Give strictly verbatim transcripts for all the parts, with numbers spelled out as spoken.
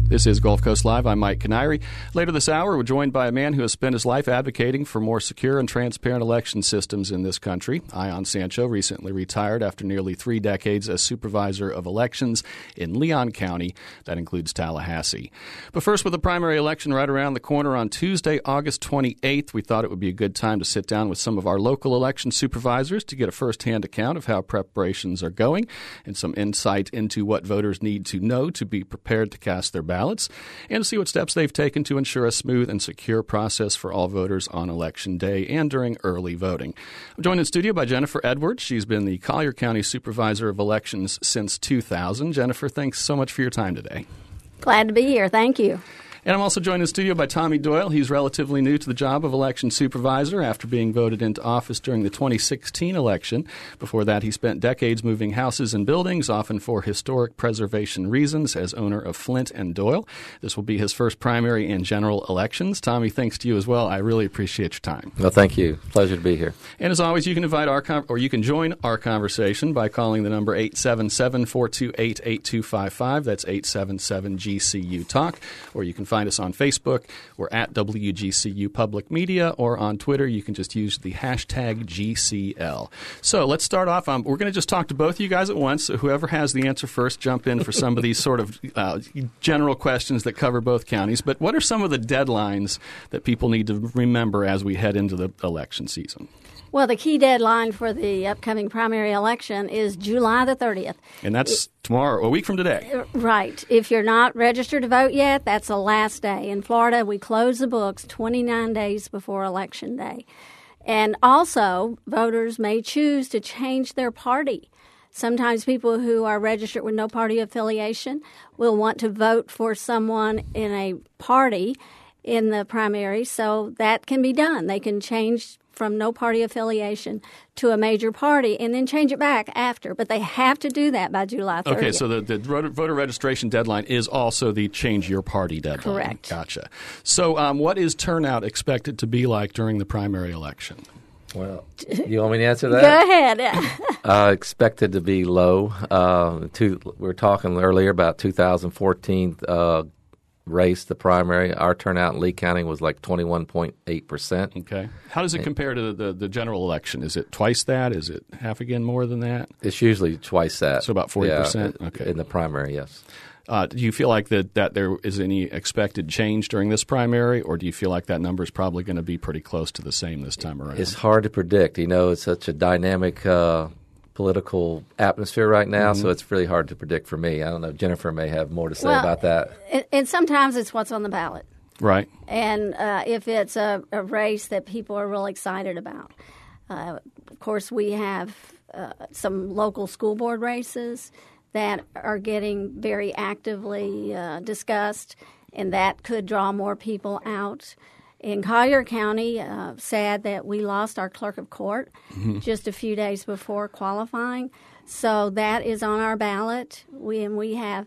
This is Gulf Coast Live. I'm Mike Canary. Later this hour, we're joined by a man who has spent his life advocating for more secure and transparent election systems in this country. Ion Sancho recently retired after nearly three decades as supervisor of elections in Leon County. That includes Tallahassee. But first, with the primary election right around the corner on Tuesday, August twenty-eighth, we thought it would be a good time to sit down with some of our local election supervisors to get a firsthand account of how preparations are going and some insight into what voters need to know to be prepared to cast their ballots. ballots, and to see what steps they've taken to ensure a smooth and secure process for all voters on Election Day and during early voting. I'm joined in studio by Jennifer Edwards. She's been the Collier County Supervisor of Elections since two thousand. Jennifer, thanks so much for your time today. Glad to be here. Thank you. And I'm also joined in studio by Tommy Doyle. He's relatively new to the job of election supervisor after being voted into office during the twenty sixteen election. Before that, he spent decades moving houses and buildings, often for historic preservation reasons, as owner of Flint and Doyle. This will be his first primary and general elections. Tommy, thanks to you as well. I really appreciate your time. Well, thank you. Pleasure to be here. And as always, you can invite our con- or you can join our conversation by calling the number eight seven seven, four two eight, eight two five five. That's eight seven seven G C U Talk. Or you can find us on Facebook. We're at W G C U Public Media, or on Twitter, you can just use the hashtag G C L. So let's start off. Um, we're going to just talk to both of you guys at once. So whoever has the answer first, jump in for some of these sort of uh, general questions that cover both counties. But what are some of the deadlines that people need to remember as we head into the election season? Well, the key deadline for the upcoming primary election is July the thirtieth. And that's it, tomorrow, a week from today. Right. If you're not registered to vote yet, that's the last day. In Florida, we close the books twenty-nine days before Election Day. And also, voters may choose to change their party. Sometimes people who are registered with no party affiliation will want to vote for someone in a party in the primary, so that can be done. They can change from no party affiliation to a major party and then change it back after. But they have to do that by July thirtieth. Okay, so the, the voter registration deadline is also the change your party deadline. Correct. Gotcha. So um, what is turnout expected to be like during the primary election? Well, you want me to answer that? Go ahead. uh, expected to be low. Uh, two, we were talking earlier about two thousand fourteen uh race, the primary. Our turnout in Lee County was like twenty-one point eight percent. Okay. How does it compare to the, the, the general election? Is it twice that? Is it half again more than that? It's usually twice that. So about forty percent? Yeah, okay. In the primary, yes. Uh, do you feel like that, that there is any expected change during this primary, or do you feel like that number is probably going to be pretty close to the same this time around? It's hard to predict. You know, it's such a dynamic uh, political atmosphere right now, mm-hmm. so it's really hard to predict for me. I don't know. Jennifer may have more to say well, about that. And, and sometimes it's what's on the ballot. Right. And uh, if it's a, a race that people are really excited about. Uh, of course, we have uh, some local school board races that are getting very actively uh, discussed, and that could draw more people out. In Collier County, uh, sad that we lost our clerk of court mm-hmm. just a few days before qualifying. So that is on our ballot. We, and we have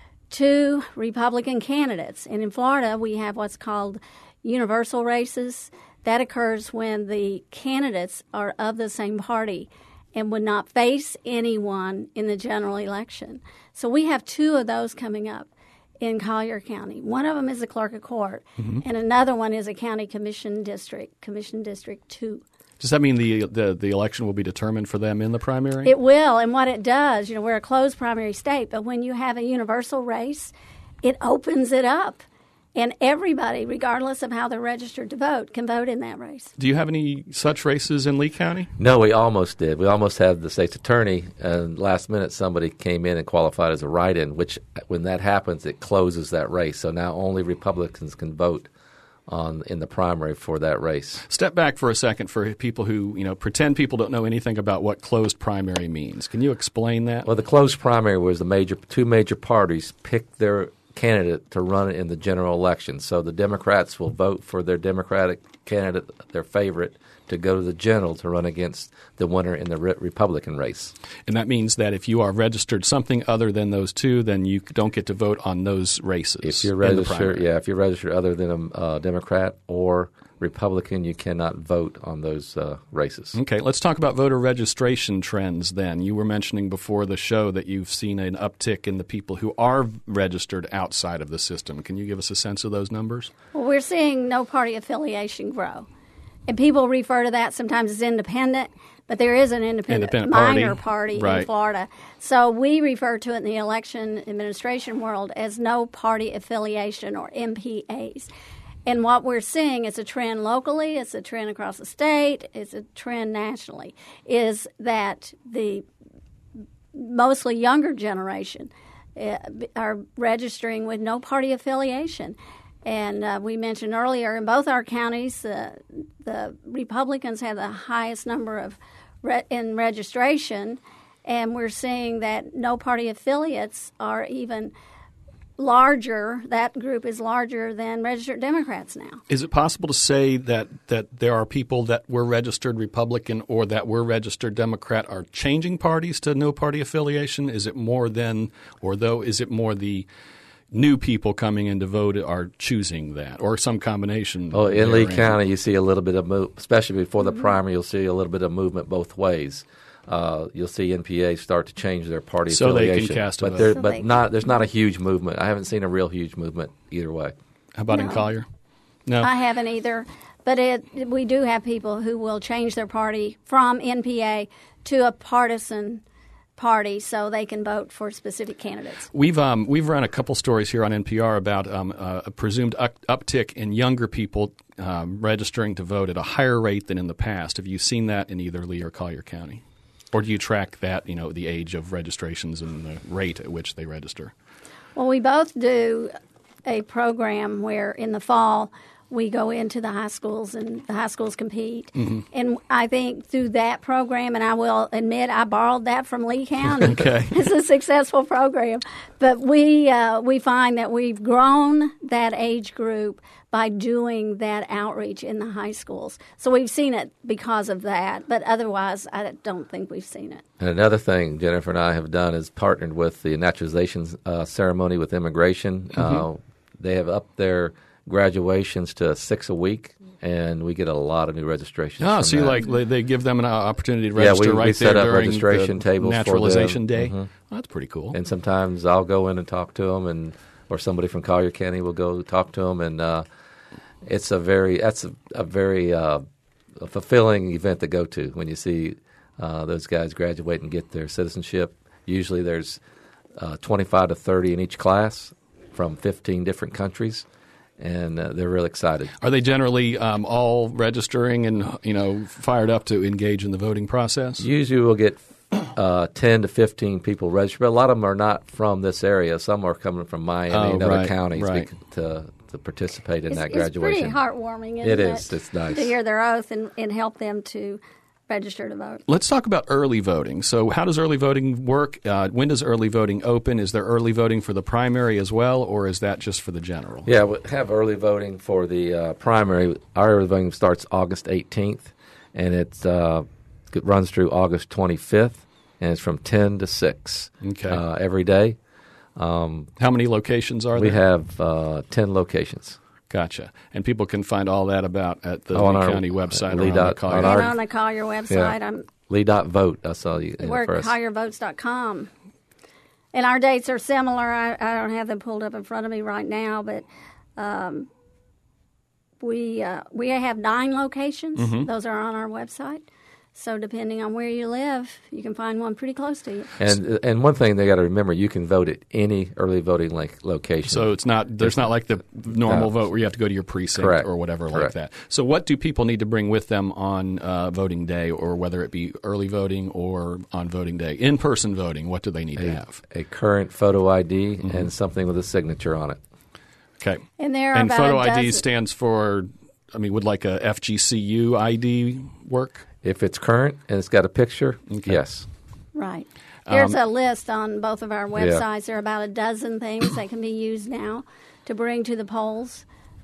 two Republican candidates. And in Florida, we have what's called universal races. That occurs when the candidates are of the same party and would not face anyone in the general election. So we have two of those coming up in Collier County. One of them is a clerk of court, mm-hmm. and another one is a county commission district, Commission District two. Does that mean the, the the election will be determined for them in the primary? It will, and what it does, you know, we're a closed primary state, but when you have a universal race, it opens it up. And everybody, regardless of how they're registered to vote, can vote in that race. Do you have any such races in Lee County? No, we almost did. We almost had the state's attorney, and last minute somebody came in and qualified as a write-in, which when that happens, it closes that race. So now only Republicans can vote on in the primary for that race. Step back for a second for people who, you know, pretend people don't know anything about what closed primary means. Can you explain that? Well, the closed primary was the major two major parties picked their candidate to run it in the general election. So the Democrats will vote for their Democratic candidate, their favorite, to go to the general to run against the winner in the re- Republican race. And that means that if you are registered something other than those two, then you don't get to vote on those races. If you're in the registered, primary. yeah, if you're registered other than a uh, Democrat or Republican, you cannot vote on those uh, races. Okay, let's talk about voter registration trends then. You were mentioning before the show that you've seen an uptick in the people who are registered outside of the system. Can you give us a sense of those numbers? Well, we're seeing no party affiliation grow. And people refer to that sometimes as independent, but there is an independent, independent minor party, party right. in Florida. So we refer to it in the election administration world as no party affiliation, or M P As. And what we're seeing is a trend locally, it's a trend across the state, it's a trend nationally, is that the mostly younger generation uh, are registering with no party affiliation. And uh, we mentioned earlier, in both our counties, uh, the Republicans have the highest number of re- in registration, and we're seeing that no party affiliates are even larger. That group is larger than registered Democrats now. Is it possible to say that, that there are people that were registered Republican or that were registered Democrat are changing parties to no party affiliation? Is it more than, or though, is it more the new people coming in to vote are choosing that, or some combination? Oh, in Lee therein? County, you see a little bit of move, especially before the Mm-hmm. primary. You'll see a little bit of movement both ways. Uh, you'll see N P As start to change their party So they can affiliation, cast a but vote. there, So but they not can- there's not a huge movement. I haven't seen a real huge movement either way. How about in No. Collier? No. I haven't either, but it, we do have people who will change their party from N P A to a partisan party so they can vote for specific candidates. We've um, we've run a couple stories here on N P R about um, uh, a presumed up- uptick in younger people um, registering to vote at a higher rate than in the past. Have you seen that in either Lee or Collier County? Or do you track that, you know, the age of registrations and the rate at which they register? Well, we both do a program where in the fall we go into the high schools and the high schools compete. Mm-hmm. And I think through that program, and I will admit I borrowed that from Lee County. Okay. It's a successful program. But we uh, we find that we've grown that age group by doing that outreach in the high schools. So we've seen it because of that. But otherwise, I don't think we've seen it. And another thing Jennifer and I have done is partnered with the naturalization uh, ceremony with immigration. Mm-hmm. Uh, they have upped their graduations to six a week, and we get a lot of new registrations. Oh, from so you that. like they- they give them an opportunity to Yeah, register we- we right set there up during registration the tables for naturalization them. day? Mhm. Well, that's pretty cool. And sometimes I'll go in and talk to them, and or somebody from Collier County will go talk to them, and uh, it's a very that's a, a very uh, a fulfilling event to go to when you see uh, those guys graduate and get their citizenship. Usually, there's uh, twenty-five to thirty in each class from fifteen different countries, and uh, they're really excited. Are they generally um, all registering and, you know, fired up to engage in the voting process? Usually, we'll get uh, ten to fifteen people registered, but a lot of them are not from this area. Some are coming from Miami Oh, and other right, counties right. bec- to to participate in It's, that it's graduation. pretty heartwarming, isn't It it? is. It's nice. To hear their oath and, and help them to register to vote. Let's talk about early voting. So how does early voting work? Uh, when does early voting open? Is there early voting for the primary as well, or is that just for the general? Yeah, we have early voting for the uh, primary. Our early voting starts August eighteenth, and it's, uh, it runs through August twenty-fifth, and it's from ten to six Okay. uh, every day. Um, How many locations are we there? have uh, ten locations. Gotcha. And people can find all that about at the Oh, on Lee our- County website Lee or on dot- the Collier. on And our- on the Collier website, Yeah. I'm Lee dot vote. That's all you we're for at us. collier votes dot com. And our dates are similar. I, I don't have them pulled up in front of me right now, but um, we uh, we have nine locations. Mm-hmm. Those are on our website. So depending on where you live, you can find one pretty close to you. And and one thing they got to remember, you can vote at any early voting like location. So it's not there's not like the normal No. vote where you have to go to your precinct Correct. or whatever like Correct. that. So what do people need to bring with them on uh, voting day, or whether it be early voting or on voting day, in-person voting? What do they need to a, have? a current photo I D Mm-hmm. and something with a signature on it. Okay. And there are And about photo a I D dozen- stands for, I mean, would like a F G C U I D work? If it's current and it's got a picture, Okay. yes. Right. There's Um, a list on both of our websites. There are about a dozen things that can be used now to bring to the polls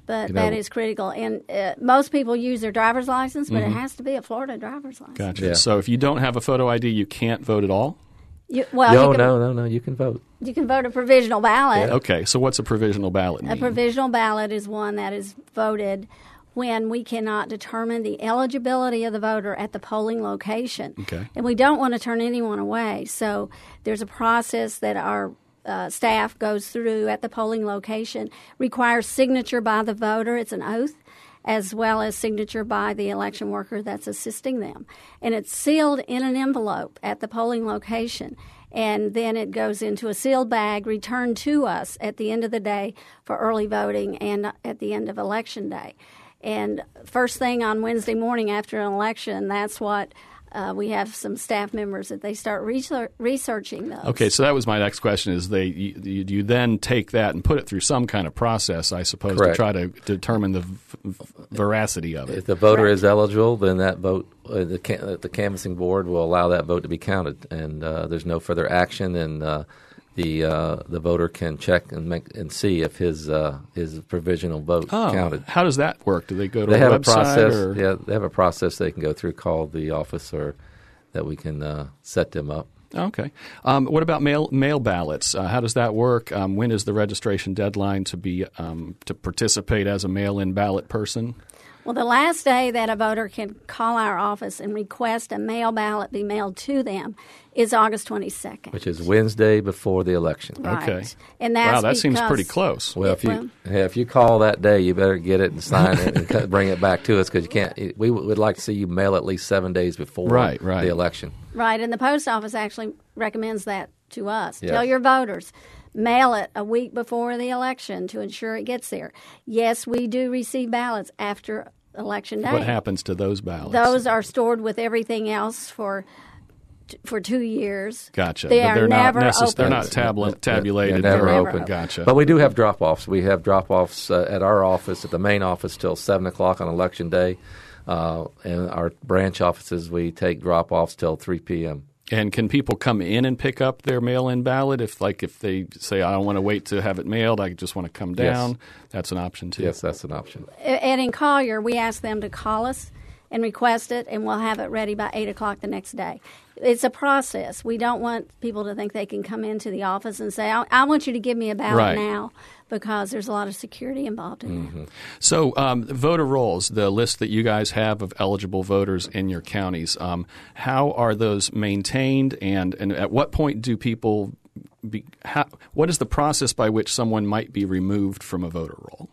But You know- that is critical. And uh, most people use their driver's license, but it has to be a Florida driver's license. Gotcha. Yeah. So if you don't have a photo I D, you can't vote at all? You, well, no, you can, no, no, no. You can vote. you can vote a provisional ballot. Okay, so what's a provisional ballot mean? A provisional ballot is one that is voted when we cannot determine the eligibility of the voter at the polling location. Okay. And we don't want to turn anyone away. So there's a process that our uh, staff goes through at the polling location, requires signature by the voter. It's an oath, as well as signature by the election worker that's assisting them. And it's sealed in an envelope at the polling location. And then it goes into a sealed bag returned to us at the end of the day for early voting and at the end of Election Day. And first thing on Wednesday morning after an election, that's what uh, we have some staff members that they start research, researching those. Okay, so that was my next question: is they you, you you then take that and put it through some kind of process, I suppose, Correct. to try to determine the v- veracity of it. If the voter Correct. is eligible, then that vote, uh, the can- the canvassing board will allow that vote to be counted, and uh, there's no further action, and uh, the uh, the voter can check and make and see if his uh, his provisional vote Oh, counted. how does that work? Do they go to They a have a website? process. or? Yeah, they have a process they can go through called the office, or that we can uh, set them up. Okay. Um, what about mail mail ballots? Uh, how does that work? Um, when is the registration deadline to be um, to participate as a mail-in ballot person? Well, the last day that a voter can call our office and request a mail ballot be mailed to them is August twenty-second. Which is Wednesday before the election. Right. Okay. And that's Wow, that seems because- pretty close. Well, if you Well- yeah, if you call that day, you better get it and sign it and cut- bring it back to us, because you can't. We would like to see you mail at least seven days before Right, right. the election. Right, and the post office actually recommends that to us. Yes. Tell your voters, mail it a week before the election to ensure it gets there. Yes, we do receive ballots after Election Day. What happens to those ballots? Those are stored with everything else for for two years. Gotcha. They But are they're never not necess- open. They're not tabula- tabulated. They're never Never open. open. Gotcha. But we do have drop-offs. We have drop-offs uh, at our office, at the main office, till seven o'clock on Election Day. Uh, and our branch offices, we take drop-offs till three p.m. And can people come in and pick up their mail-in ballot if, like, if they say, "I don't want to wait to have it mailed, I just want to come Yes. down"? That's an option too. Yes, that's an option. And in Collier, we ask them to call us and request it, and we'll have it ready by eight o'clock the next day. It's a process. We don't want people to think they can come into the office and say, I, I want you to give me a ballot Right. now, because there's a lot of security involved in Mm-hmm. that. So, um, voter rolls, the list that you guys have of eligible voters in your counties, um, how are those maintained, and, and at what point do people be, how, what is the process by which someone might be removed from a voter roll?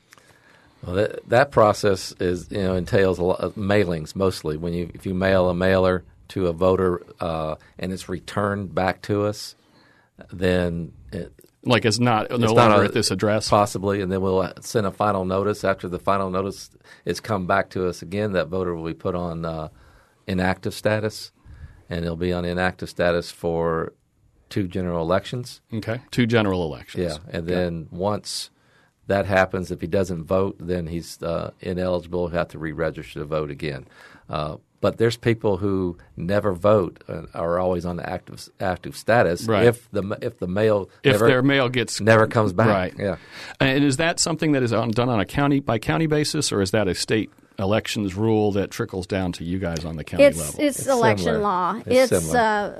Well, that, that process is you know entails a lot of mailings mostly. When you if you mail a mailer to a voter uh, and it's returned back to us, then it, Like it's not no it's longer not a- at this address? possibly, and then we'll send a final notice. After the final notice is come back to us again, that voter will be put on uh, inactive status, and it'll be on inactive status for two general elections. Okay. Two general elections. Yeah, and then once that happens, if he doesn't vote, then he's uh, ineligible. He'll have to re-register to vote again. Uh, but there's people who never vote and are always on the active active status. Right. If the if the mail If never, their mail gets never comes back, Right. Yeah. And is that something that is on, done on a county by county basis, or is that a state elections rule that trickles down to you guys on the county It's, level? it's It's election similar. law. It's It's, similar. uh,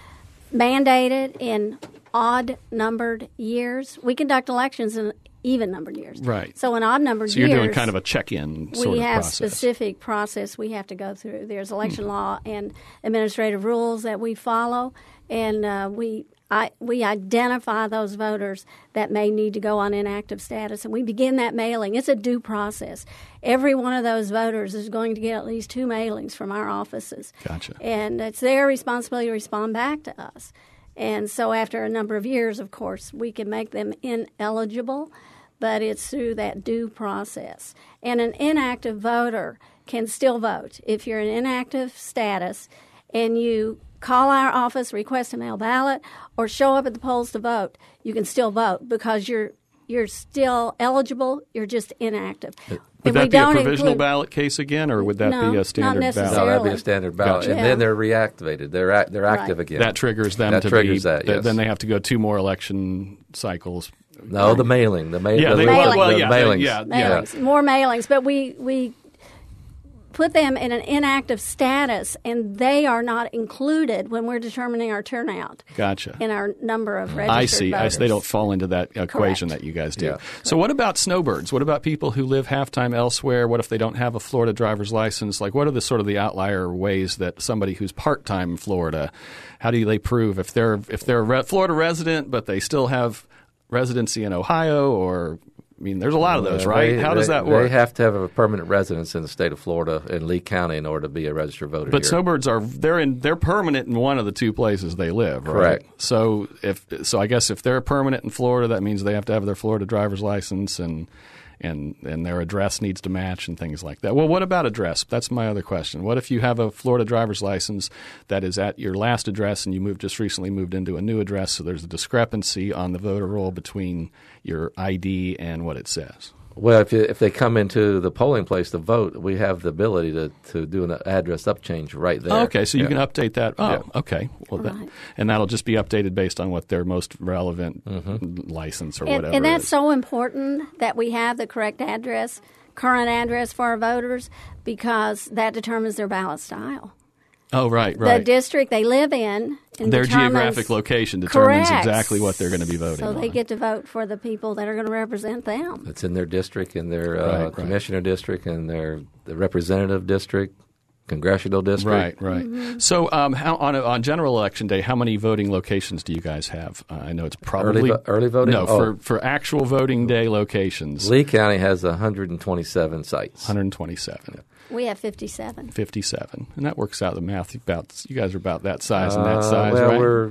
mandated in odd-numbered years. We conduct elections in even-numbered years. Right. So in odd-numbered So you're years, doing kind of a check-in sort we of have process. specific process we have to go through. There's election Hmm. law and administrative rules that we follow, and uh, we I, we identify those voters that may need to go on inactive status, and we begin that mailing. It's a due process. Every one of those voters is going to get at least two mailings from our offices. Gotcha. And it's their responsibility to respond back to us. And so after a number of years, of course, we can make them ineligible, but it's through that due process. And an inactive voter can still vote. If you're in inactive status and you call our office, request a mail ballot, or show up at the polls to vote, you can still vote because you're you're still eligible. You're just inactive. Would And that we be a don't provisional include- ballot case again, or would that No, be a not standard necessarily. No, ballot? that'd be a standard ballot, Gotcha. and Yeah. then they're reactivated. They're act, they're active Right. again. That triggers them That to triggers be. that, th- yes. Then they have to go two more election cycles. no, the mailing, the, ma- Yeah, the, they- the, well, well, the yeah, they- mailings. yeah, mailings, more mailings, but we we put them in an inactive status, and they are not included when we're determining our turnout Gotcha. in our number of registered I see. I voters. see. They don't fall into that equation Correct. that you guys do. Yeah. So what about snowbirds? What about people who live half-time elsewhere? What if they don't have a Florida driver's license? Like, what are the sort of the outlier ways that somebody who's part-time in Florida, how do they prove if they're if they're a re- Florida resident but they still have residency in Ohio? Or I mean, there's a lot of those, Uh, right? they- How does they- that work? They have to have a permanent residence in the state of Florida in Lee County in order to be a registered voter. But here. snowbirds are they're in they're permanent in one of the two places they live, right? Correct. So if so, I guess if they're permanent in Florida, that means they have to have their Florida driver's license and and and their address needs to match and things like that. Well, what about address? That's my other question. What if you have a Florida driver's license that is at your last address and you moved just recently moved into a new address, so there's a discrepancy on the voter roll between your I D and what it says? Well, if you, if they come into the polling place to vote, we have the ability to, to do an address upchange right there. Oh, okay, so you Yeah. can update that. Oh, Yeah. okay. Well, that, Right. and that'll just be updated based on what their most relevant Mm-hmm. license or And, whatever. and that's is. so important that we have the correct address, current address for our voters, because that determines their ballot style. Oh, right, The right. district they live in and Their determines- geographic location determines Correct. exactly what they're going to be voting So on. they get to vote for the people that are going to represent them. It's in their district, in their Right, uh, right. commissioner district, and their the representative district, congressional district. Right, right. Mm-hmm. So, um, how, on a, on general election day, how many voting locations do you guys have? Uh, I know it's probably vo- early voting? No, Oh. for for actual voting day locations, Lee County has one hundred twenty-seven sites. one hundred twenty-seven. We have fifty-seven. fifty-seven, and that works out the math. About you guys are about that size and that Uh, size, well, right? we're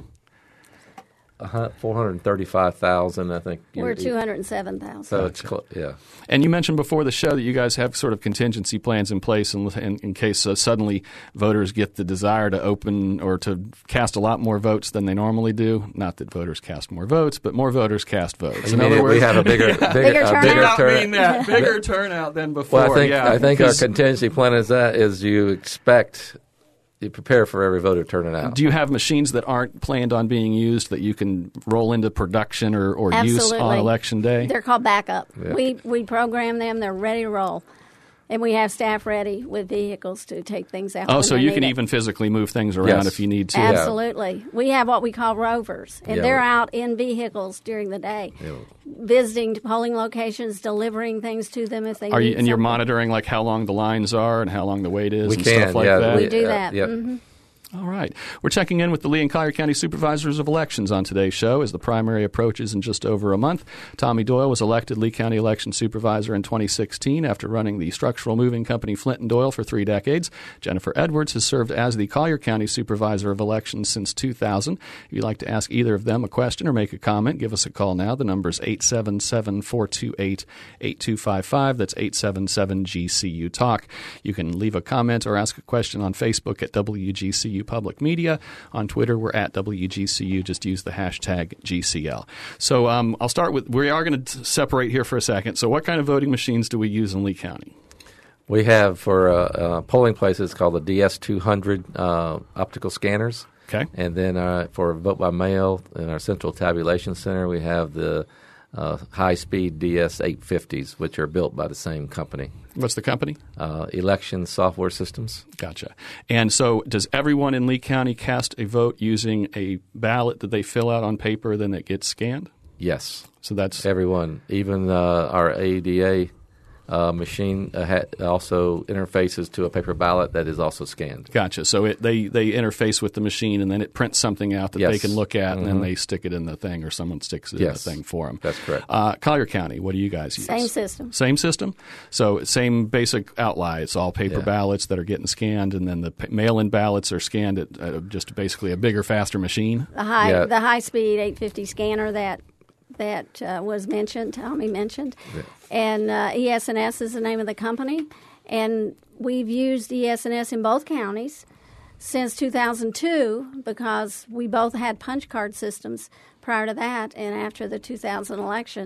four hundred thirty-five thousand, I think. We're You're- two hundred seven thousand. So it's close. Yeah. And you mentioned before the show that you guys have sort of contingency plans in place in, in, in case uh, suddenly voters get the desire to open or to cast a lot more votes than they normally do. Not that voters cast more votes, but more voters cast votes. You In mean other if words, we have a bigger, bigger, Bigger a turnout? bigger not turn- mean that bigger turnout than before. Well, I think yeah, I think our 'cause contingency plan is that is you expect you prepare for every voter turning out. do you have machines that aren't planned on being used that you can roll into production or, or use Absolutely. on election day? They're called backup. Yeah. We we program them. They're ready to roll, and we have staff ready with vehicles to take things out. Oh, when so they you need can it. even physically move things around Yes. if you need to. Yeah. Absolutely. We have what we call rovers, and Yeah, they're we- out in vehicles during the day, Yeah. visiting polling locations, delivering things to them if they Are need you and you're something. monitoring like how long the lines are and how long the wait is We and can, stuff like yeah, that? We do uh, that. yeah. Mhm. All right. We're checking in with the Lee and Collier County Supervisors of Elections on today's show as the primary approaches in just over a month. Tommy Doyle was elected Lee County Election Supervisor in twenty sixteen after running the structural moving company Flint and Doyle for three decades. Jennifer Edwards has served as the Collier County Supervisor of Elections since two thousand. If you'd like to ask either of them a question or make a comment, give us a call now. The number is eight seven seven, four two eight, eight two five five. That's eight seven seven G C U Talk. You can leave a comment or ask a question on Facebook at W G C U Public Media. On Twitter, we're at W G C U. Just use the hashtag G C L. So um, I'll start with, we are going to separate here for a second. So what kind of voting machines do we use in Lee County? We have for uh, uh, polling places called the D S two hundred uh, optical scanners. Okay. And then uh, for vote by mail in our central tabulation center, we have the uh, high-speed D S eight fifties, which are built by the same company. What's the company? Uh, election software systems. Gotcha. And so does everyone in Lee County cast a vote using a ballot that they fill out on paper, then it gets scanned? Yes. So that's Everyone, even uh, our A D A uh, machine uh, ha- also interfaces to a paper ballot that is also scanned. gotcha. So it, they, they interface with the machine, and then it prints something out that they Yes. can look at, and then Mhm. they stick it in the thing, or someone sticks it Yes. in the thing for them. That's correct. Uh, Collier County, what do you guys use? Same system. Same system? So same basic outline. It's all paper Yeah. ballots that are getting scanned, and then the pa- mail-in ballots are scanned at uh, just basically a bigger, faster machine. The high Yeah. the high speed eight fifty scanner that that uh, was mentioned, Tommy mentioned, and uh, E S N S is the name of the company, and we've used E S N S in both counties since two thousand two because we both had punch card systems prior to that, and after the two thousand election,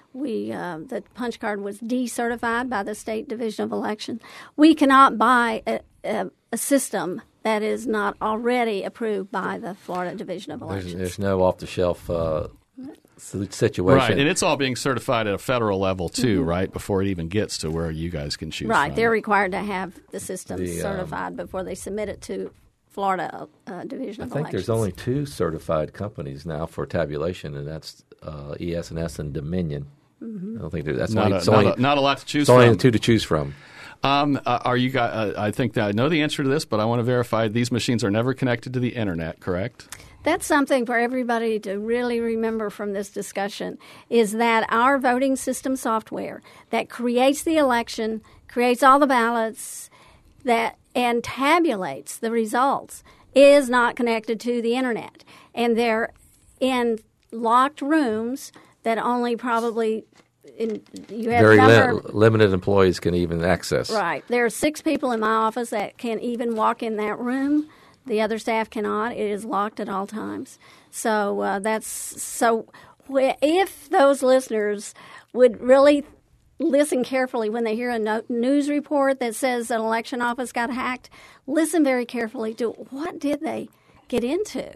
We uh, the punch card was decertified by the State Division of Election. We cannot buy a, a, a system that is not already approved by the Florida Division of Elections. There's, there's no off-the-shelf uh, situation. Right, and it's all being certified at a federal level, too, Mm-hmm. right, before it even gets to where you guys can choose Right, from. they're required to have the system The, um, certified before they submit it to Florida uh, Division I of think Elections. there's only two certified companies now for tabulation, and that's uh, E S N S and Dominion. Mm-hmm. I don't think there, that's Not, only, a, it's not, only, a, not a lot to choose it's only from. the two to choose from. Um, uh, are you guys, uh, I think that I know the answer to this, but I want to verify these machines are never connected to the internet, correct? That's something for everybody to really remember from this discussion, is that our voting system software that creates the election, creates all the ballots, that and tabulates the results is not connected to the internet. And they're in locked rooms that only probably in, you have Very number, li- limited employees can even access. Right. There are six people in my office that can even walk in that room. The other staff cannot. It is locked at all times. So uh, that's so. Wh- if those listeners would really listen carefully when they hear a no- news report that says an election office got hacked, listen very carefully to what did they get into.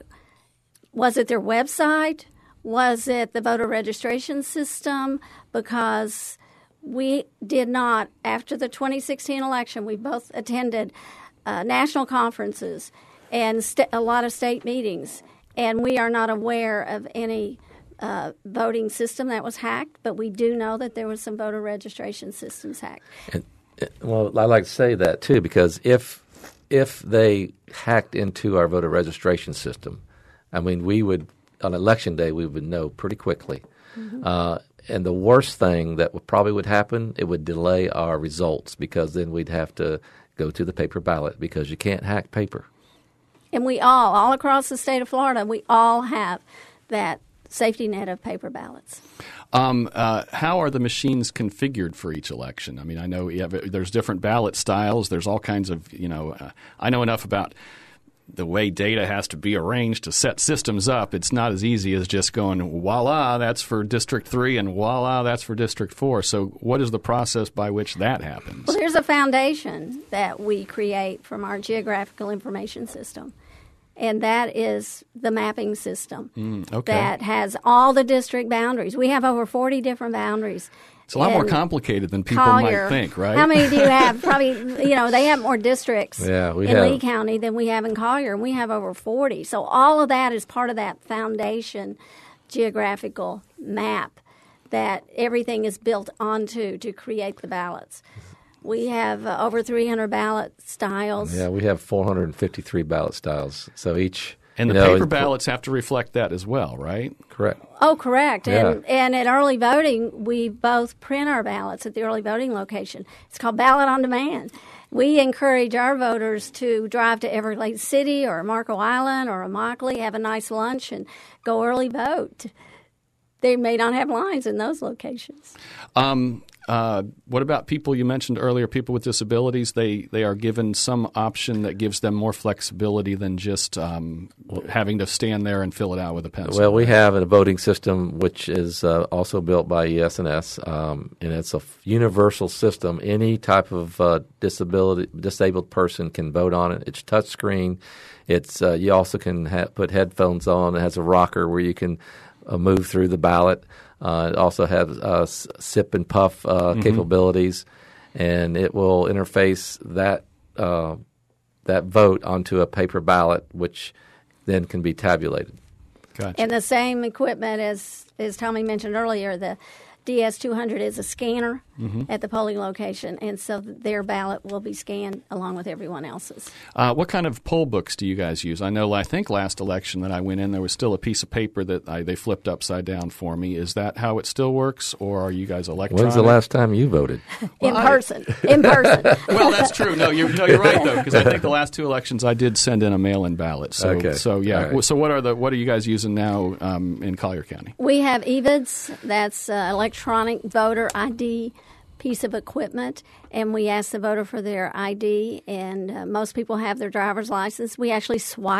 Was it their website? Was it the voter registration system? Because we did not, after the twenty sixteen election, we both attended uh, national conferences and st- a lot of state meetings, and we are not aware of any uh, voting system that was hacked, but we do know that there was some voter registration systems hacked. And, well, I like to say that, too, because if if they hacked into our voter registration system, I mean, we would, on election day, we would know pretty quickly. Mm-hmm. Uh, and the worst thing that would probably would happen, it would delay our results, because then we'd have to go to the paper ballot, because you can't hack paper. And we all, all across the state of Florida, we all have that safety net of paper ballots. Um, uh, how are the machines configured for each election? I mean, I know you have, there's different ballot styles. There's all kinds of, you know, uh, I know enough about the way data has to be arranged to set systems up. It's not as easy as just going, voila, that's for District three, and voila, that's for District four. So what is the process by which that happens? Well, there's a foundation that we create from our geographical information system, and that is the mapping system Mm, okay. that has all the district boundaries. We have over forty different boundaries. It's a lot more And complicated than people Collier, might think, right? How many do you have? Probably, you know, they have more districts Yeah, we in have- Lee County than we have in Collier, and we have over forty. So all of that is part of that foundation geographical map that everything is built onto to create the ballots. We have uh, over three hundred ballot styles. Yeah, we have four hundred fifty-three ballot styles. So each and the you know, paper is- ballots have to reflect that as well, right? Correct. Oh, correct. And Yeah. and at early voting, we both print our ballots at the early voting location. It's called Ballot on Demand. We encourage our voters to drive to Everglades City or Marco Island or Immokalee, have a nice lunch, and go early vote. They may not have lines in those locations. Um, uh, what about people you mentioned earlier, people with disabilities? They they are given some option that gives them more flexibility than just um, having to stand there and fill it out with a pencil. Well, we have a voting system which is uh, also built by E S N S, um, and it's a f- universal system. Any type of uh, disability disabled person can vote on it. It's touchscreen. It's uh, you also can ha- put headphones on. It has a rocker where you can uh, move through the ballot. Uh, it also has uh, s- sip and puff uh, mm-hmm. capabilities, and it will interface that uh, that vote onto a paper ballot, which then can be tabulated. Gotcha. And the same equipment as, as Tommy mentioned earlier, the D S two hundred is a scanner mm-hmm. at the polling location, and so their ballot will be scanned along with everyone else's. Uh, what kind of poll books do you guys use? I know I think last election that I went in, there was still a piece of paper that I, they flipped upside down for me. Is that how it still works, or are you guys electronic? When's the last time you voted? In Well, person. In person. Well, that's true. No, you're, no, you're right, though, because I think the last two elections I did send in a mail-in ballot. So, Okay. so yeah. All right. So what are the what are you guys using now um, in Collier County? We have E V I Ds, that's uh, electronic voter I D piece of equipment, and we ask the voter for their I D, and uh, most people have their driver's license. We actually swipe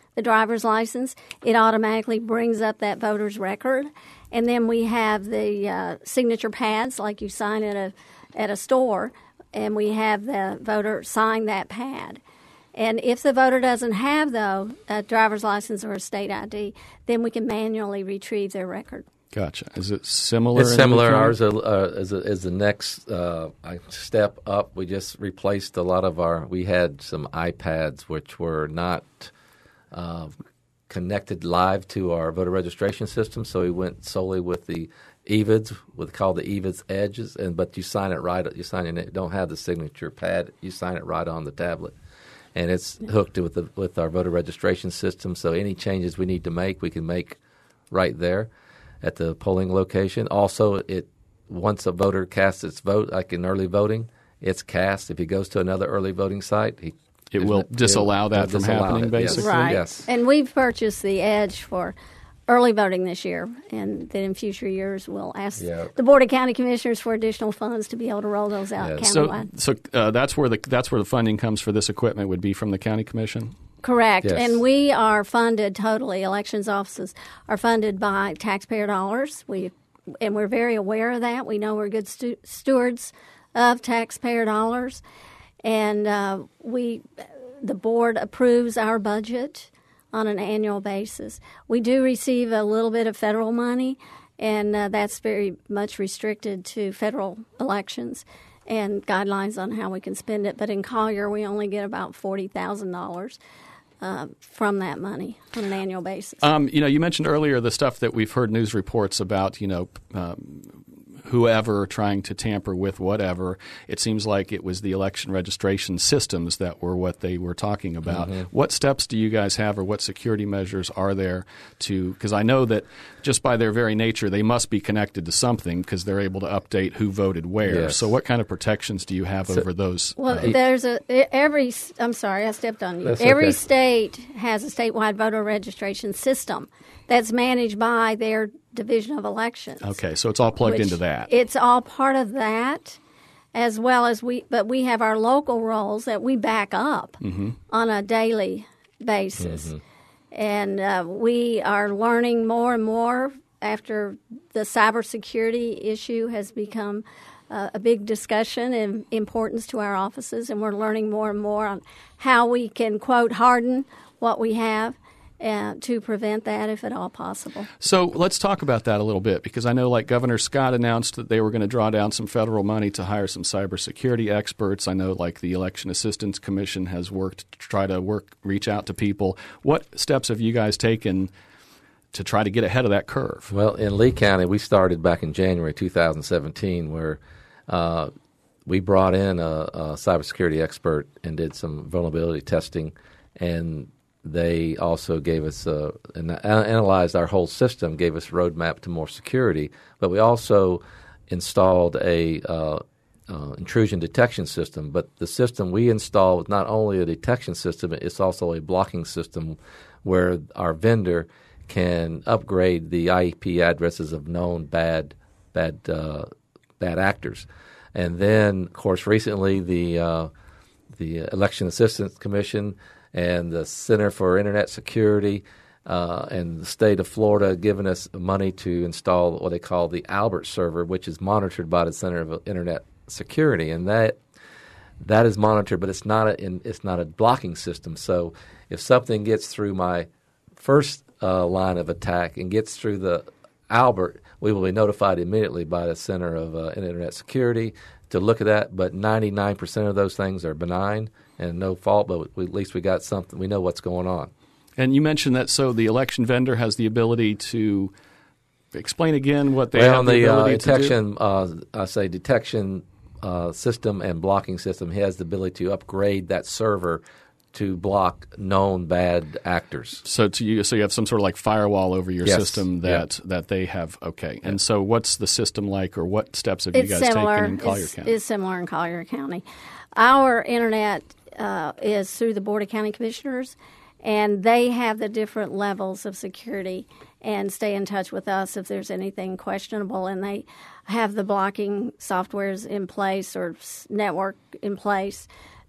the driver's license, it automatically brings up that voter's record. And then we have the uh, signature pads, like you sign at a at a store, and we have the voter sign that pad. And if the voter doesn't have, though, a driver's license or a state I D, then we can manually retrieve their record. Gotcha. Is it similar? It's similar. Ours uh, is, a, is the next uh, step up. We just replaced a lot of our – we had some iPads which were not uh, connected live to our voter registration system, so we went solely with the E V I Ds, with called the E V I Ds Edges, and but you sign it right – you sign it – don't have the signature pad. You sign it right on the tablet. And it's hooked with the, with our voter registration system, so any changes we need to make, we can make right there at the polling location. Also, it once a voter casts its vote, like in early voting, it's cast. If he goes to another early voting site, he it will disallow it, that from disallow happening, it. basically. Yes. Right. Yes. And we've purchased the Edge for early voting this year, and then in future years we'll ask yeah. the Board of County Commissioners for additional funds to be able to roll those out yes. countywide. So, so uh, that's where the that's where the funding comes for this equipment would be from the county commission. Correct. Yes. And we are funded totally. Elections offices are funded by taxpayer dollars. We and we're very aware of that. We know we're good stu- stewards of taxpayer dollars, and uh, we the board approves our budget on an annual basis. We do receive a little bit of federal money, and uh, that's very much restricted to federal elections and guidelines on how we can spend it. But in Collier, we only get about forty thousand dollars uh, from that money on an annual basis. Um, you know, you mentioned earlier the stuff that we've heard news reports about, you know, um, whoever trying to tamper with whatever. It seems like it was the election registration systems that were what they were talking about. Mm-hmm. What steps do you guys have, or what security measures are there to – because I know that just by their very nature they must be connected to something because they're able to update who voted where. Yes. So what kind of protections do you have so, over those? Well, uh, there's a – every – I'm sorry, I stepped on you. That's every okay. state has a statewide voter registration system that's managed by their Division of Elections. Okay, so it's all plugged into that. It's all part of that, as well as we, but we have our local roles that we back up mm-hmm. on a daily basis. Mm-hmm. And uh, we are learning more and more after the cybersecurity issue has become uh, a big discussion and importance to our offices, and we're learning more and more on how we can, quote, harden what we have. Uh, to prevent that if at all possible. So let's talk about that a little bit, because I know like Governor Scott announced that they were going to draw down some federal money to hire some cybersecurity experts. I know like the Election Assistance Commission has worked to try to work, reach out to people. What steps have you guys taken to try to get ahead of that curve? Well, in Lee County, we started back in January two thousand seventeen where uh, we brought in a, a cybersecurity expert and did some vulnerability testing, and they also gave us uh, and analyzed our whole system, gave us a roadmap to more security. But we also installed a uh, uh, intrusion detection system. But the system we installed was not only a detection system; it's also a blocking system, where our vendor can upgrade the I P addresses of known bad bad uh, bad actors. And then, of course, recently the uh, the Election Assistance Commission and the Center for Internet Security uh, and the state of Florida given us money to install what they call the Albert server, which is monitored by the Center of Internet Security, and that that is monitored, but it's not a in, it's not a blocking system. So if something gets through my first uh, line of attack and gets through the Albert, we will be notified immediately by the Center of uh, Internet Security to look at that. But ninety-nine percent of those things are benign and no fault, but we, at least we got something. We know what's going on. And you mentioned that, so the election vendor has the ability to explain again what they well, have the, the ability uh, detection, to do? Uh, I say detection uh, system and blocking system has the ability to upgrade that server to block known bad actors. So to you, so you have some sort of like firewall over your yes. system that, yep. that they have. Okay. And so what's the system like, or what steps have it's you guys similar. taken in Collier it's, County? It's similar in Collier County. Our internet uh, is through the Board of County Commissioners, and they have the different levels of security and stay in touch with us if there's anything questionable, and they have the blocking softwares in place or network in place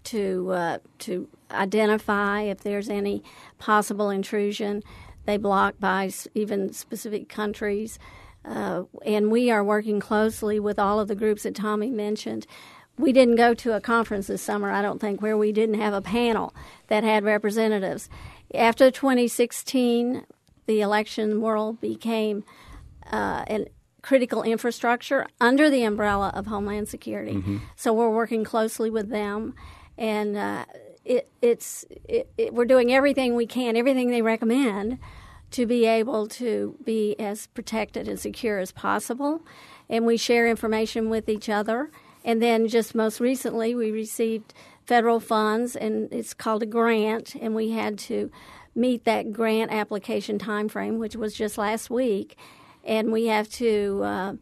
to uh, to identify if there's any possible intrusion. They block by even specific countries. Uh, and we are working closely with all of the groups that Tommy mentioned. We didn't go to a conference this summer, I don't think, where we didn't have a panel that had representatives. After twenty sixteen, the election world became uh, a critical infrastructure under the umbrella of Homeland Security. Mm-hmm. So we're working closely with them, and uh, it, it's it, it, we're doing everything we can, everything they recommend, to be able to be as protected and secure as possible. And we share information with each other. And then just most recently, we received federal funds, and it's called a grant, and we had to meet that grant application time frame, which was just last week. And we have to uh,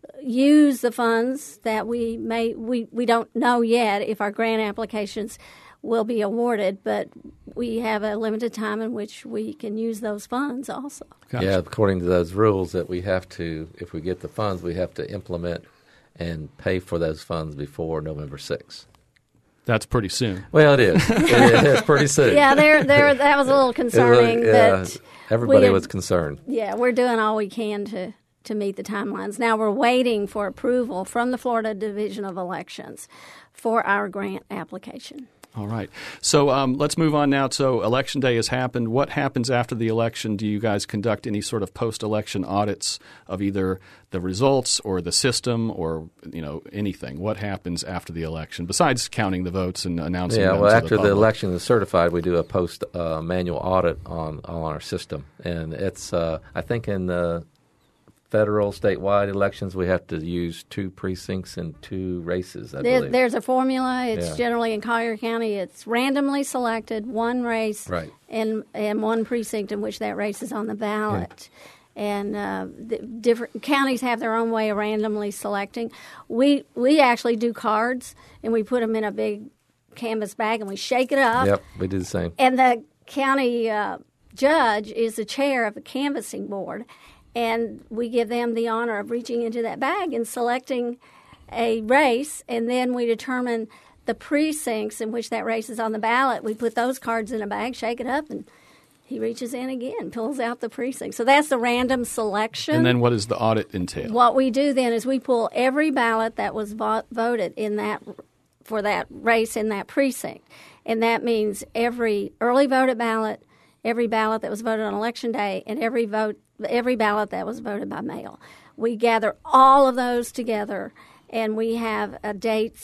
use the funds that we may, we, we don't know yet if our grant applications will be awarded, but we have a limited time in which we can use those funds also. Gotcha. Yeah, according to those rules that we have to, if we get the funds, we have to implement and pay for those funds before November sixth. That's pretty soon. Well, it is. It is pretty soon. Yeah, there, there. That was a little concerning. Was, yeah, that everybody had, was concerned. Yeah, we're doing all we can to, to meet the timelines. Now we're waiting for approval from the Florida Division of Elections for our grant application. All right. So um, let's move on now. So Election Day has happened. What happens after the election? Do you guys conduct any sort of post-election audits of either the results or the system or, you know, anything? What happens after the election besides counting the votes and announcing yeah, them well, to after the, the election is certified, we do a post-manual uh, audit on, on our system. And it's, uh, I think in the federal, statewide elections, we have to use two precincts and two races, I there, believe. There's a formula. It's yeah. generally in Collier County. It's randomly selected, one race right. and, and one precinct in which that race is on the ballot. Yeah. And uh, the different counties have their own way of randomly selecting. We we actually do cards, and we put them in a big canvas bag, and we shake it up. Yep, we do the same. And the county uh, judge is the chair of the canvassing board. And we give them the honor of reaching into that bag and selecting a race, and then we determine the precincts in which that race is on the ballot. We put those cards in a bag, shake it up, and he reaches in again, pulls out the precinct. So that's the random selection. And then what does the audit entail? What we do then is we pull every ballot that was vo- voted in that for that race in that precinct, and that means every early voted ballot, every ballot that was voted on Election Day, and every vote. every ballot that was voted by mail. We gather all of those together, and we have a date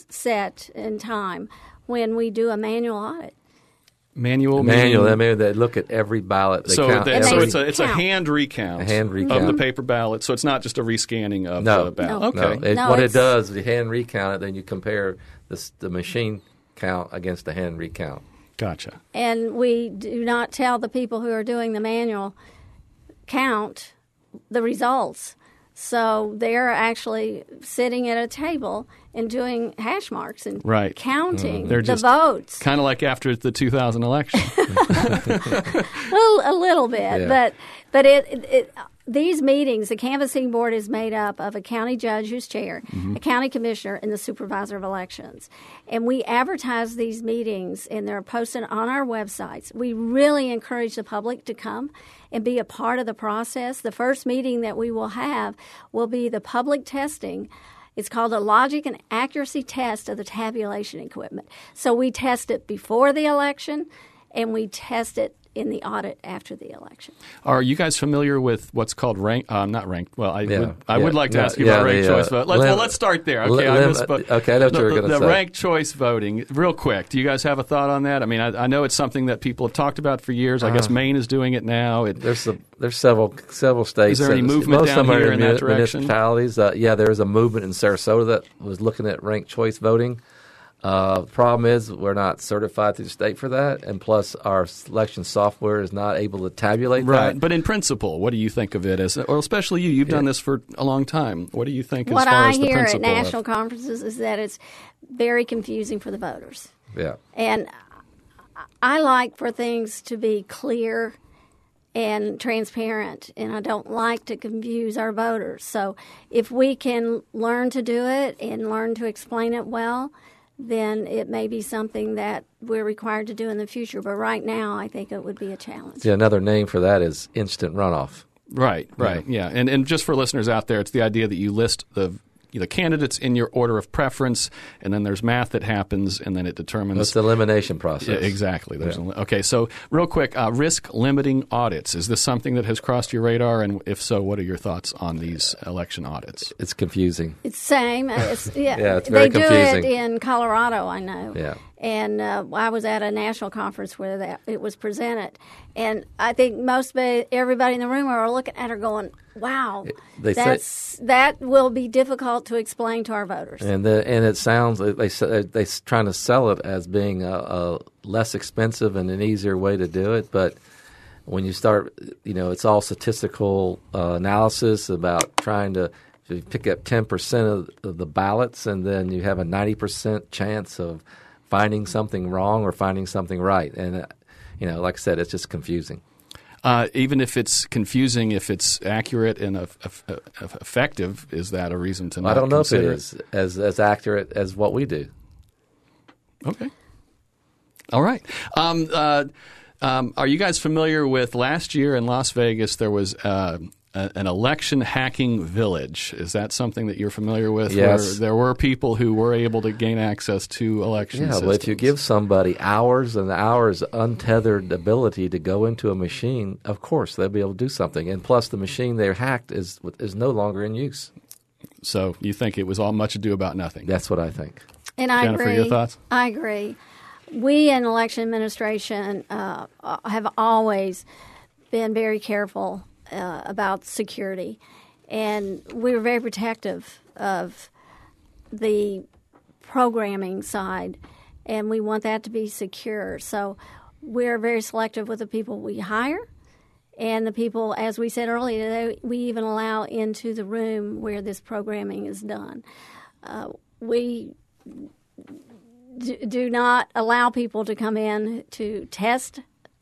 set in time when we do a manual audit. Manual, manual. meaning, I mean, they look at every ballot. They so, count they, every, so it's a it's count. a hand recount, a hand recount of the paper ballot. So it's not just a rescanning of no, the ballot. No. Okay. No. It, no, what it's, it does, the hand recount it, then you compare the, the machine count against the hand recount. Gotcha. And we do not tell the people who are doing the manual count the results. So they're actually sitting at a table and doing hash marks and right. counting mm. the votes. Kind of like after the two thousand election. well, a little bit, yeah. but but it, it, it these meetings, the canvassing board is made up of a county judge who's chair, mm-hmm. a county commissioner, and the supervisor of elections. And we advertise these meetings, and they're posted on our websites. We really encourage the public to come and be a part of the process. The first meeting that we will have will be the public testing. It's called a logic and accuracy test of the tabulation equipment. So we test it before the election, and we test it in the audit after the election. Are you guys familiar with what's called rank? Um, not ranked. Well, I yeah, would I yeah, would like to yeah, ask you yeah, about ranked the, uh, choice vote. Let's, lim- well, let's start there. Okay, lim- I misspoke. Okay, I know what the, you were going to the say. The ranked choice voting. Real quick, do you guys have a thought on that? I mean, I, I know it's something that people have talked about for years. I uh, guess Maine is doing it now. It, there's a, there's several several states. Is there any movement most down of them here are in mun- that direction? Municipalities. Uh, yeah, there is a movement in Sarasota that was looking at ranked choice voting. Uh, the problem is we're not certified through the state for that, and plus our selection software is not able to tabulate right. that. But in principle, what do you think of it as, or especially you? You've yeah. done this for a long time. What do you think what as far I as the principle? What I principle hear at national of? conferences is that it's very confusing for the voters. Yeah. And I like for things to be clear and transparent, and I don't like to confuse our voters. So if we can learn to do it and learn to explain it well, then it may be something that we're required to do in the future. But right now, I think it would be a challenge. Yeah, another name for that is instant runoff. Right, right, yeah. yeah. And and just for listeners out there, it's the idea that you list the the candidates in your order of preference, and then there's math that happens, and then it determines... That's the elimination process. Yeah, exactly. There's yeah. a, okay, so real quick, uh, risk-limiting audits. Is this something that has crossed your radar? And if so, what are your thoughts on these election audits? It's confusing. It's same. It's, yeah, yeah, it's very they confusing. do it in Colorado, I know. Yeah. And uh, I was at a national conference where that it was presented, and I think most everybody in the room are looking at her going, "Wow, they that's say, that will be difficult to explain to our voters." And the, and it sounds they they they trying to sell it as being a, a less expensive and an easier way to do it, but when you start, you know, it's all statistical uh, analysis about trying to. You pick up ten percent of, of the ballots, and then you have a ninety percent chance of finding something wrong or finding something right. And, uh, you know, like I said, it's just confusing. Uh, even if it's confusing, if it's accurate and uh, uh, effective, is that a reason to not I don't know if it consider is as, as accurate as what we do. Okay. All right. Um, uh, um, are you guys familiar with last year in Las Vegas there was uh, a, an election hacking village? Is that something that you're familiar with? Yes. Where there were people who were able to gain access to election yeah, systems? Yeah, but if you give somebody hours and hours untethered ability to go into a machine, of course they'll be able to do something. And plus the machine they're hacked is is no longer in use. So you think it was all much ado about nothing? That's what I think. And I Jennifer, agree. your thoughts? I agree. We in election administration uh, have always been very careful uh, about security, and we were very protective of the programming side, and we want that to be secure. So we're very selective with the people we hire, and the people, as we said earlier, they, we even allow into the room where this programming is done. Uh, we do not allow people to come in to test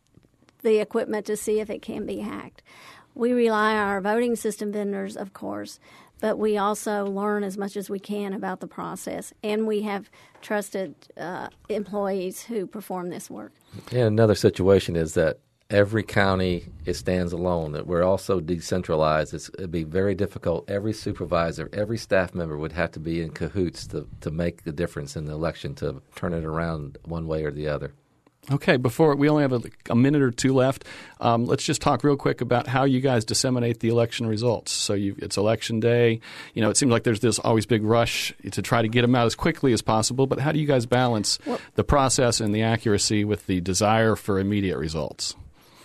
the equipment to see if it can be hacked. We rely on our voting system vendors, of course, but we also learn as much as we can about the process, and we have trusted uh, employees who perform this work. And another situation is that every county it stands alone. That we're also decentralized. It's, it'd be very difficult. Every supervisor, every staff member would have to be in cahoots to, to make the difference in the election, to turn it around one way or the other. Okay, before we only have a, a minute or two left, um, let's just talk real quick about how you guys disseminate the election results. So you, it's election day. You know, it seems like there's this always big rush to try to get them out as quickly as possible. But how do you guys balance well, the process and the accuracy with the desire for immediate results?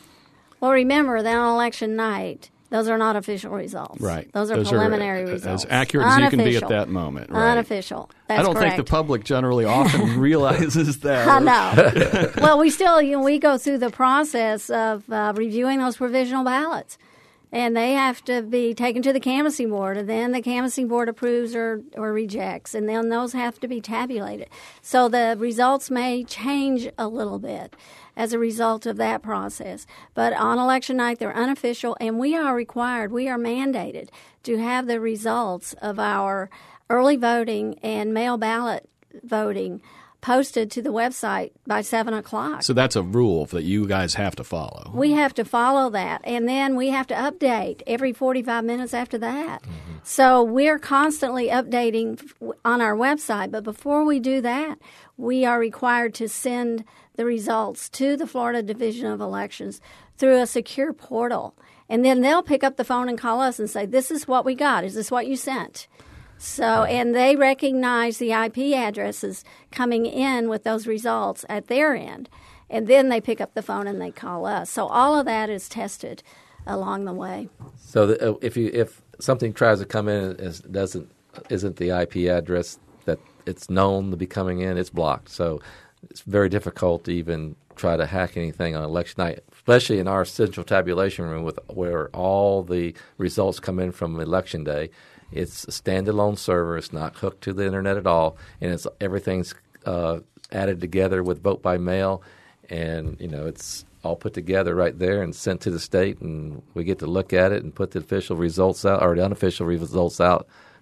Well, remember that on election night, those are not official results. Right. Those are those preliminary are, uh, results. As accurate as you can be at that moment. Right. Unofficial. That's I don't correct. think the public generally often realizes that. I know. Well, we still, you know, we go through the process of uh, reviewing those provisional ballots. And they have to be taken to the canvassing board, and then the canvassing board approves or, or rejects, and then those have to be tabulated. So the results may change a little bit as a result of that process. But on election night, they're unofficial, and we are required, we are mandated to have the results of our early voting and mail ballot voting posted to the website by seven o'clock. So that's a rule that you guys have to follow. We have to follow that, and then we have to update every forty-five minutes after that. Mm-hmm. So we're constantly updating on our website, but before we do that, we are required to send the results to the Florida Division of Elections through a secure portal. And then they'll pick up the phone and call us and say, this is what we got. Is this what you sent? So, and they recognize the I P addresses coming in with those results at their end. And then they pick up the phone and they call us. So all of that is tested along the way. So the, if you if something tries to come in and doesn't isn't the I P address that it's known to be coming in, it's blocked. So it's very difficult to even try to hack anything on election night, especially in our central tabulation room with where all the results come in from election day. It's a standalone server. It's not hooked to the internet at all, and it's everything's uh, added together with vote by mail, and you know it's all put together right there and sent to the state, and we get to look at it and put the official results out or the unofficial results out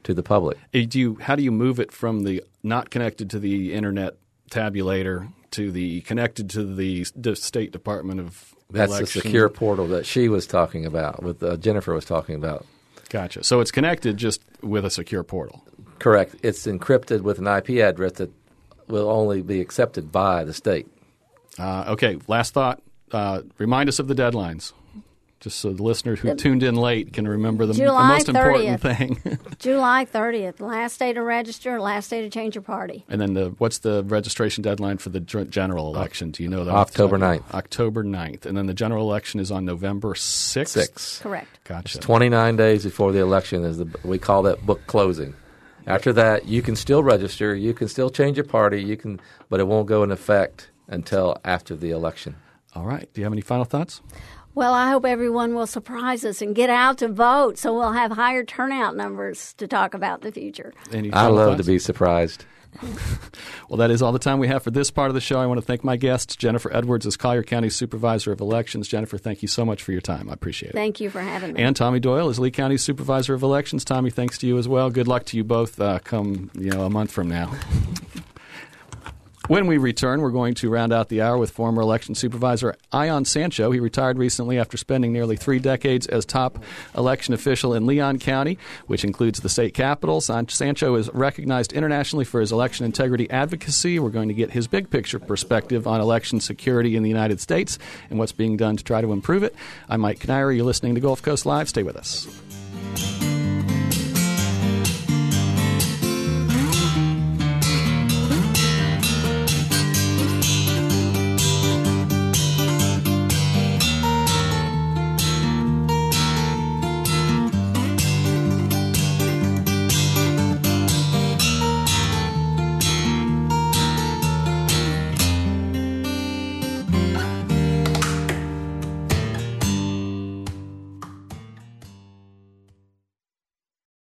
to the public. Do you, how do you move it from the not connected to the internet tabulator to the connected to the, the State Department of That's Election? the secure portal that she was talking about, with uh, Jennifer was talking about. Gotcha. So it's connected just with a secure portal. Correct. It's encrypted with an I P address that will only be accepted by the state. Uh, okay, last thought. Uh, remind us of the deadlines, just so the listeners who tuned in late can remember the, the most important thing. July thirtieth, last day to register, last day to change your party. And then the, what's the registration deadline for the general election? Do you know that? October ninth. October ninth. And then the general election is on November sixth? sixth. Correct. Gotcha. It's twenty-nine days before the election. Is the we call that book closing. After that, you can still register. You can still change your party. You can, but it won't go in effect until after the election. All right. Do you have any final thoughts? Well, I hope everyone will surprise us and get out to vote so we'll have higher turnout numbers to talk about in the future. Any I love thoughts? to be surprised. Well, that is all the time we have for this part of the show. I want to thank my guest, Jennifer Edwards, as Collier County Supervisor of Elections. Jennifer, thank you so much for your time. I appreciate it. Thank you for having me. And Tommy Doyle as Lee County Supervisor of Elections. Tommy, thanks to you as well. Good luck to you both uh, come you know a month from now. When we return, we're going to round out the hour with former election supervisor Ion Sancho. He retired recently after spending nearly three decades as top election official in Leon County, which includes the state capital. Sancho is recognized internationally for his election integrity advocacy. We're going to get his big picture perspective on election security in the United States and what's being done to try to improve it. I'm Mike Canary. You're listening to Gulf Coast Live. Stay with us.